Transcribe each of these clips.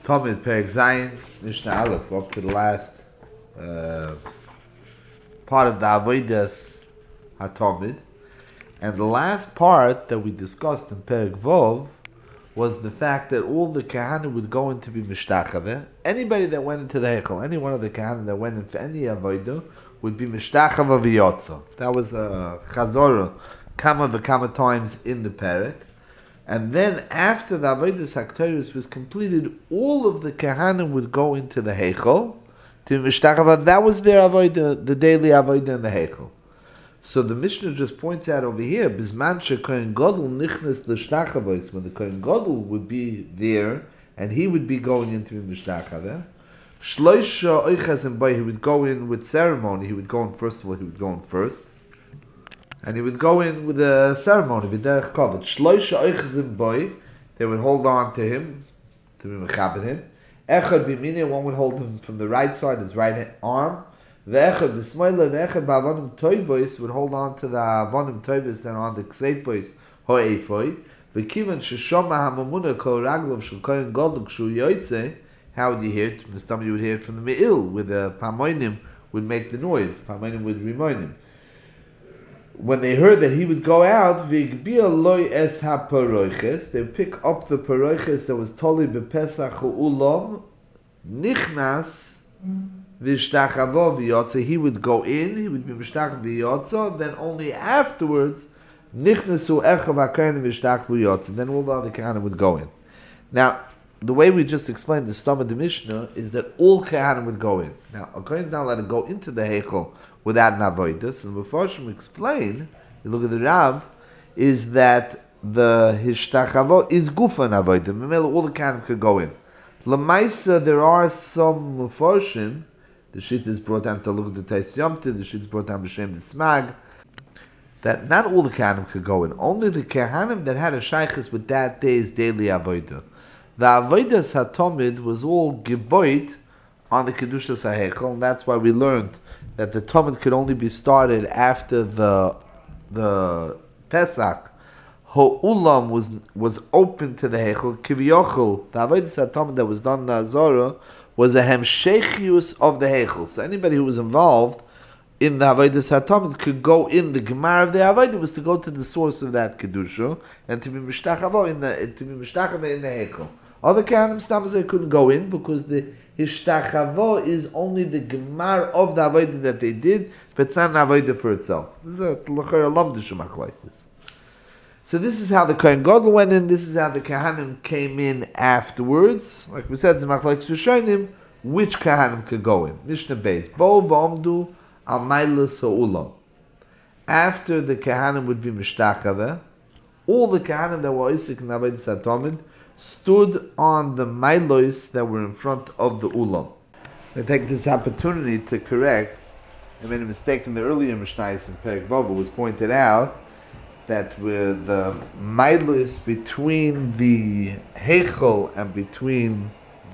Talmud Perek Zayin, Mishnah Aleph, we're up to the last part of the Avodas HaTalmud. And the last part that we discussed in Perek Vov was the fact that all the Kahanim would go in to be Mishtachave. Anybody that went into the Heichel, any one of the Kahanim that went in for any Avodah, would be Mishtachave v'yotza. That was a Chazorah, kama times in the Perek. And then after the Avodas HaKtoros was completed, all of the Kahanim would go into the Heichel to Mishtachava. That was their Avodah, the daily Avodah in the Heichel. So the Mishnah just points out over here, Bizman sheKohen Gadol nichnas l'shtachavos, when the Kohen Gadol would be there, and he would be going into Mishtachava. Shloisha oichas bay, he would go in with ceremony. He would go in first of all. He would go in first. And he would go in with a ceremony, v'derech kavod. Shloisha oichazim boy, they would hold on to him, to be mechabed him. Echad b'minei, one would hold him from the right side, his right arm. V'echad b'smoila, v'echad b'avonim toivos, would hold on to the avonim toivos that are on the kseifois, ho'eifoi. V'kivan sheshoma hamamuna kol raglov shel kohen gadol kshu yoytze, how would you hear it? You would hear it from the me'il, where the pamoinim would make the noise. Pamoinim would remind him. When they heard that he would go out, v'gbia loy es ha-paroiches, they would pick up the paroiches that was toli b'pesach u'ulam, nichnas v'shtachavo v'yotza. He would go in, he would be mishtach v'yotza, then only afterwards, nichnasu echav ha'kayin v'shtach v'yotza. Then all the other kahanim would go in. Now, the way we just explained the stam of the Mishnah is that all kahanim would go in. Now, a kohen is not allowed to go into the heichel without an avodas, and the Mefarshim explain, you look at the Rav, is that the hishtachavo is gufa an avodah. Memela, all the kahanim could go in. Lamaisa, there are some Mefarshim, the shit is brought down to look at the Tais Yomtiv, the shit is brought down to Shem the Smag, that not all the kahanim could go in. Only the kahanim that had a shaykhis with that day's daily avodah. The avodas hatomid was all geboit on the kedushas hahechel, and that's why we learned that the Talmud could only be started after the Pesach. Ha'ulam was open to the Heichel. Kiviyochel, the Avodas HaTalmud that was done in the Azorah, was a hemshechius of the Heichel. So anybody who was involved in the Avodas HaTalmud could go in. The Gemara of the Avodah was to go to the source of that Kedusha and to be Mishtachava in the Heichel. Other Kahanim Stamazay couldn't go in because the Hishtachavo is only the Gemar of the Avodah that they did, but it's not an Avodah for itself. This is a lamdishum like this. So this is how the Kohen Gadol went in, this is how the Kahanim came in afterwards. Like we said, Zimachlaik Sushanim, which Kahanim could go in. Mishnah Beis, Bo V'omdu al Mailus Ha'ulam. After the Kahanim would be Mishtachava, all the Kahanim that were Isaac and Avodas HaTalmud stood on the Mailos that were in front of the Ulam. I take this opportunity to correct, I made a mistake in the earlier Mishnayos in Perek Vov. It was pointed out that with the Mailos between the Heichel and between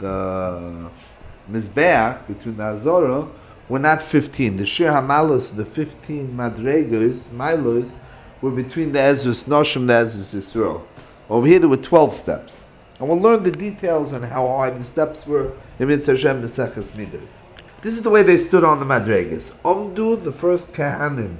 the Mizbeach, between the Azorah, were not 15. The Shir HaMalos, the 15 Madregos, Mailos, were between the Ezras Noshim and the Ezras Yisrael. Over here there were 12 steps. And we'll learn the details on how high the steps were in Mitzvah Hashem Neseches Midas. This is the way they stood on the Madregas. Omdu, the first Kahanim,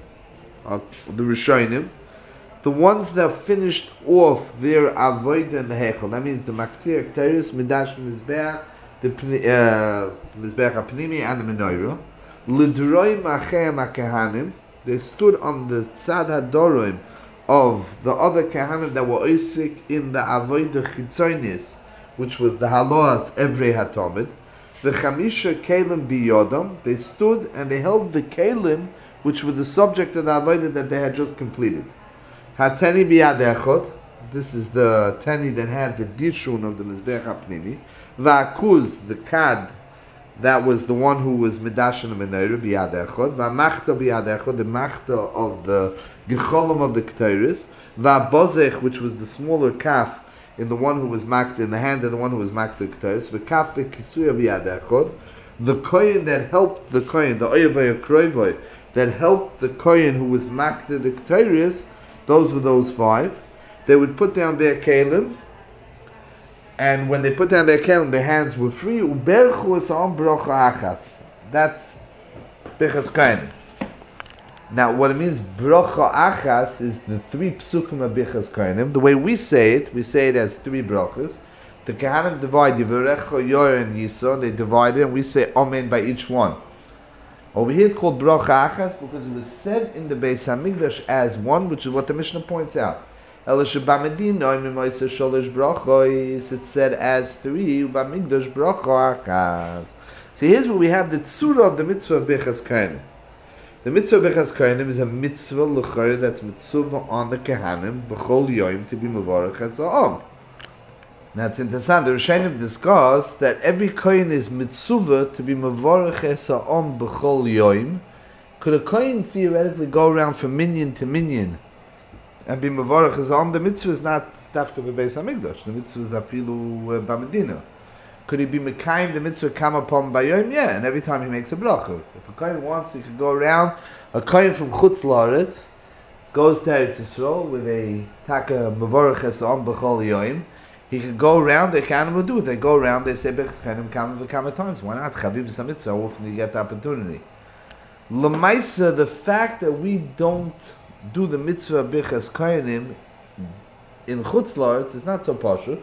the Rishonim, the ones that finished off their Avodah in the Heichel. That means the Maktir, Kteris, Midash, Mizbeach, the Mizbeach HaPnimi, and the Menorah. L'droi Machem HaKahanim, they stood on the Tzad HaDoroim of the other Kahanim that were Isaac in the Avodah Chitzonis, which was the Halohas Evrei HaTalmud. The Chamisha Kalim Biyodam, they stood and they held the Kalim, which were the subject of the Avodah that they had just completed. Hateni Biyad Echot, this is the Teni that had the Dishun of the Mizbeach HaPnimi. Va'akuz, the Kad, that was the one who was Midash and the Menorah, Biyad Echot. Va'machta Biyad Echot, the Machta of the Gecholim of the Ketores. Va'bozech, which was the smaller kaf in the one who was Machta, in the hand of the one who was Machta Ketores. Va'kaf V'kisuya Biyad Echot, the Kohen that helped the Kohen, the Oyevay Kroivay, that helped the Kohen who was Machta the Ketores, those were those 5. They would put down their Kalim, And when they put down their kelim, their hands were free. Uberchu es ha'am bracha achas. That's Birchas Kohanim. Now, what it means, bracha achas, is the three psukim of Birchas Kohanim. The way we say it as three brachas. The Kohanim divide Yivarecha, Yor, and Yisro. They divide it, and we say Amen by each one. Over here, it's called bracha achas because it was said in the Beis Hamikdash as one, which is what the Mishnah points out. It's said as three. So here's where we have the tzura of the mitzvah of Birchas Kohanim. The mitzvah of Birchas Kohanim is a mitzvah l'chayr that's mitzvah on the Kohanim b'chol yom to be mevarach es ha'am. Now it's interesting. The Rishonim discuss that every Kohen is mitzvah to be mevarach es ha'am b'chol yom. Could a Kohen theoretically go around from minyan to minyan and be mevarach es ha'am? The mitzvah is not dafka b'beis hamikdash. The mitzvah is afilu b'medina. Could he be mekayim the mitzvah kama pom bayom? Yeah, and every time he makes a bracha. If a kohen wants, he could go around. A kohen from Chutz La'aretz goes to Eretz Yisrael with a taka mevorach esam b'chol yoyim. He could go around. The kohen will do it. They go around. They say Birchas Kohanim kama v'kama times. Why not? Chaviv is a mitzvah. How often do you get the opportunity? L'maisa, the fact that we don't do the mitzvah of Birchas Kohanim in Chutz La'aretz is not so pashut,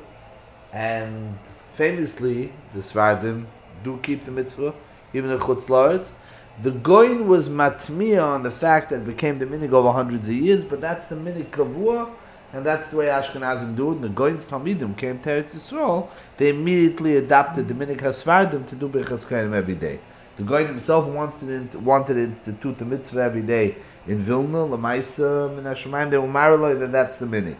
and famously, the Sfardim do keep the mitzvah, even in Chutz La'aretz. The Goyin was matmiya on the fact that it became the minig over hundreds of years, but that's the minig kavua, and that's the way Ashkenazim do it. And the Goyin's Talmidim came to Eretz Yisrael, they immediately adopted the minig HaSfardim to do Birchas Kohanim every day. The Goyin himself wanted to institute the mitzvah every day in Vilna, L'maisa, Min HaShemayim, they were maraloi, that that's the minig.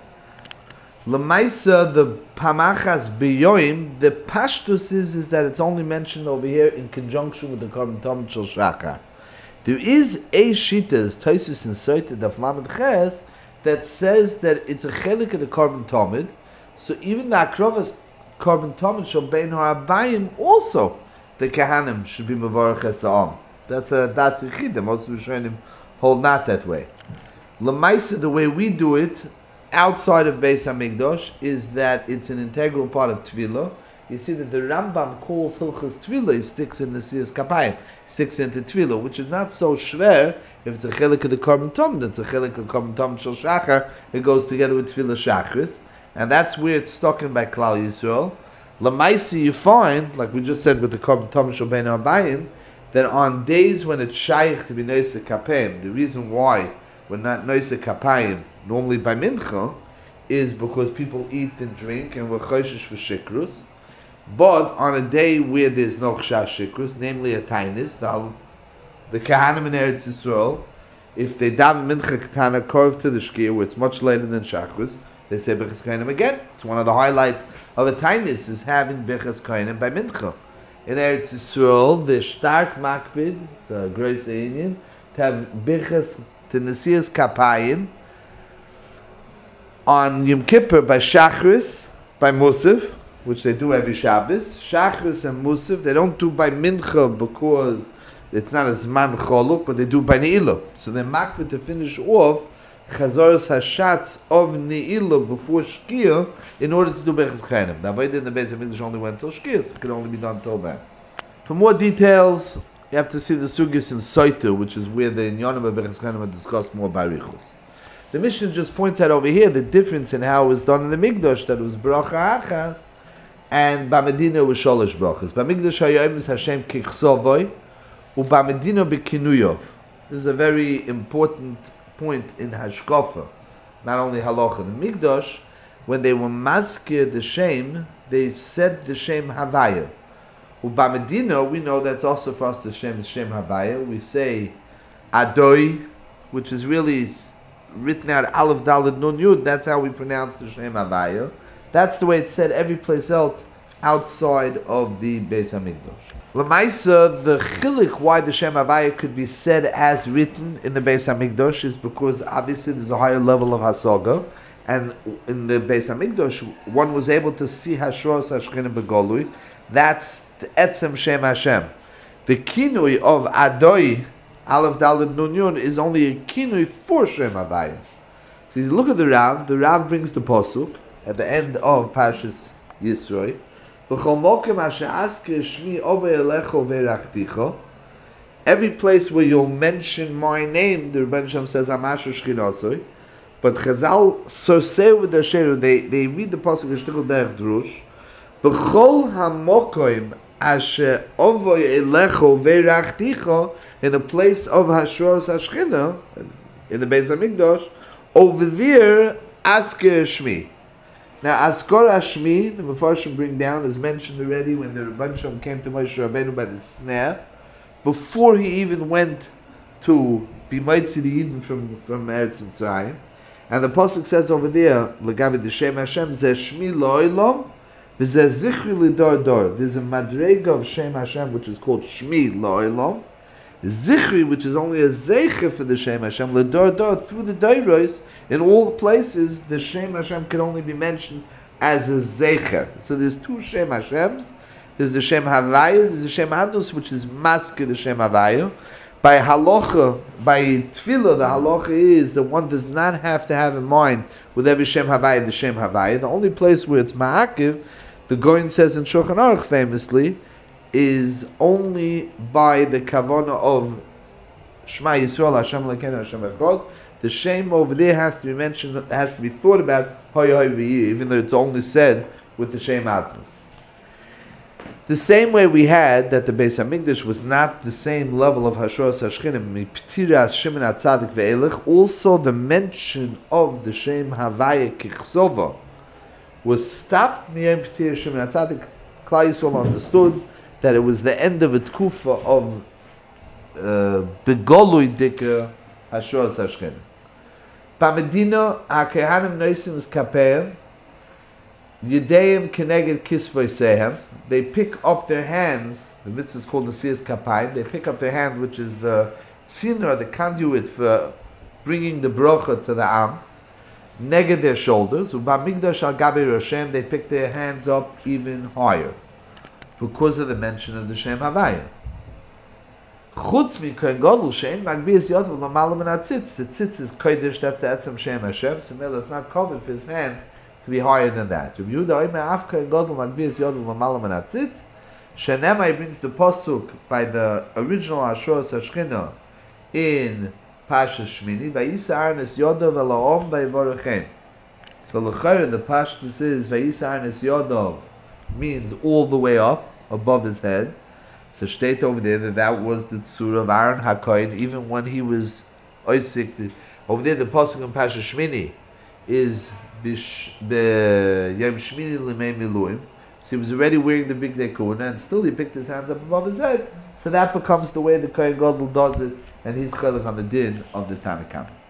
L'maisa, the pamachas biyoim, the pashtus is that it's only mentioned over here in conjunction with the Korban Tamid Shel Shachar. There is a shitas, Taisus and Soita, Daf Lamed Ches, that says that it's a chelik of the Korban Tamid, so even the Akrovas Korban Tamid Shel Bein HaAbayim, also the Kohanim should be Mevarach Es Ha'am. That's a Das Yichida, most of the Rishonim hold not that way. L'maisa, the way we do it, outside of Beis Hamikdash, is that it's an integral part of Tefillah. You see that the Rambam calls Hilchas Tefillah, he sticks in the Siyas Kapayim, sticks into Tefillah, which is not so shver if it's a chelik of the Korban Tamid, it's a chelik of Korban Tamid Shel Shachar, it goes together with Tefillah Shachris, and that's where it's stuck in by Klal Yisrael. L'maisi, you find, like we just said with the Korban Tamid Shel Bein HaAbayim, that on days when it's shaykh to be Noisei Kapayim, the reason why we're not Noisei Kapayim normally by mincha, is because people eat and drink and we're choshesh for shikrus. But on a day where there's no chashash shikrus, namely a tainis, the Kohanim in Eretz Yisrael, if they daven mincha ketana korv to the shkir, where it's much later than shachris, they say Birchas Kohanim again. It's one of the highlights of a tainis is having Birchas Kohanim by mincha. In Eretz Yisrael, the stark makbid, the Gross Union, to have Birchas to Nesias Kapayim on Yom Kippur by Shachris, by Musaf, which they do every Shabbos. Shachris and Musaf, they don't do by Mincha because it's not a Zman Choluk, but they do by Ne'ilah. So they're makbid to finish off Chazoros Hashatz of Ne'ilah before Shkir in order to do Birchas Kohanim. Now, Avodah in the Beis Hamikdash only went till Shkir, so it could only be done till then. For more details, you have to see the Sugis in Soita, which is where the Inyanim of Birchas Kohanim are discussed more by Richus. The Mishnah just points out over here the difference in how it was done in the Mikdash, that it was bracha achas, and Bamedina was sholosh brachas. Bamikdash hayom is Hashem kichsovoi, uBamedina bekinuyov. This is a very important point in Hashkafa, not only halacha. In the Mikdash, when they were maskir the Shem, they said the Shem Havaya. uBamedina, we know that's also for us the Shem Havaya. We say Adoi, which is really written out Aleph Daled Nun Yud. That's how we pronounce the Shem Havaya. That's the way it's said every place else outside of the Beis Hamikdash. L'maisa, the chilik why the Shem Havaya could be said as written in the Beis Hamikdash is because obviously there's a higher level of hasaga, and in the Beis Hamikdash one was able to see Hashros Hashchina Begolui. That's the Etzem Shem Hashem. The kinui of Adoi Aleph Daled Nun Yud is only a kinui for Shem Havaya. So you look at the Rav brings the posuk at the end of Parshas Yisroi. V'chol mokem asher asker shmi over elecho ve'rachticho. Every place where you'll mention my name, the Rebbeinu Shem says, Amasher Shchinasoi. But Chazal say with the Sheru, they read the pasuk Yishtichel Derech Drush. B'chol hamokoim asher ovoy elecho ve'rachticho, in a place of Hashros Hashchina, in the Beis Hamikdash, over there, Asker Shmi. Now, Askor Hashmi, the Mefarshim bring down, is mentioned already when the Rebbeinu Shem came to Moshe Rabbeinu by the snare, before he even went to be Moitzi the Eden from Eretz Mitzrayim. And the pasuk says over there, L'gabe D'Shem Hashem, Zeh Shmi Lo'olam, V'zeh Zichri L'dor Dor. There's a madrega of Shem Hashem which is called Shmi Lo'olam. Zichri, which is only a Zeicher for the Shem Hashem, L'dor Dor, through the Dairos, in all places, the Shem Hashem can only be mentioned as a Zeicher. So there's two Shem Hashems. There's the Shem Havaya, there's the Shem Hadus, which is Masker, the Shem Havaya. By halacha, by tefillah, the halacha is that one does not have to have in mind with every Shem Havaya the Shem Havaya. The only place where it's ma'akiv, the Goyin says in Shulchan Aruch famously, is only by the kavana of Shema Yisrael, Hashem Elokeinu, Hashem Echad. The Shem over there has to be mentioned, has to be thought about, hoy hoy v'yi, even though it's only said with the Shem Adnos. The same way we had that the Beis Hamikdash was not the same level of Hashros Hashchinim, P'tiras Shimon HaTzadik ve'elech, also the mention of the Shem Havaya Kichsova was stopped Miyam P'tiras Shimon HaTzadik. Klal Yisrael understood that it was the end of a tkufa of Begolui Dika Hashros Hashchinim. Pamedina HaKehanim Noisim is Kapeim, Yedeim Keneged Kisvoi Sehem. They pick up their hands. The mitzvah is called the Siyas Kapayim. They pick up their hand, which is the tziner, the conduit for bringing the bracha to the Am. Neged their shoulders. Ubamigdash al Gabi Roshem. They pick their hands up even higher because of the mention of the Shem Havaya. Chutz mi kohen gadol shein magbias yodel l'malam and atzitz. The tzitz is kodesh. That's the etzem Shem Hashem. So Mela is not covered for his hands to be higher than that. Rabbi Yehuda Omer Af Kohen Gadol Magbias Yodel L'Malam and Atzitz. Shenemai brings the pasuk by the original Hashros Hashchina in Pasha Shmini. Vayisa Arnes Yodel V'Laom V'Yivorachem. So l'chayr the Pashtus is Vayisa Arnes Yodel means all the way up above his head. So state over there that was the tzura of Aaron HaKohen even when he was oisik. Over there the pasuk in Pasha Shmini is Yom Shmini L'mei Miluim. So he was already wearing the big day kuna, and still he picked his hands up above his head. So that becomes the way the Kohen Gadol does it, and he's chalek on the din of the Tanakh.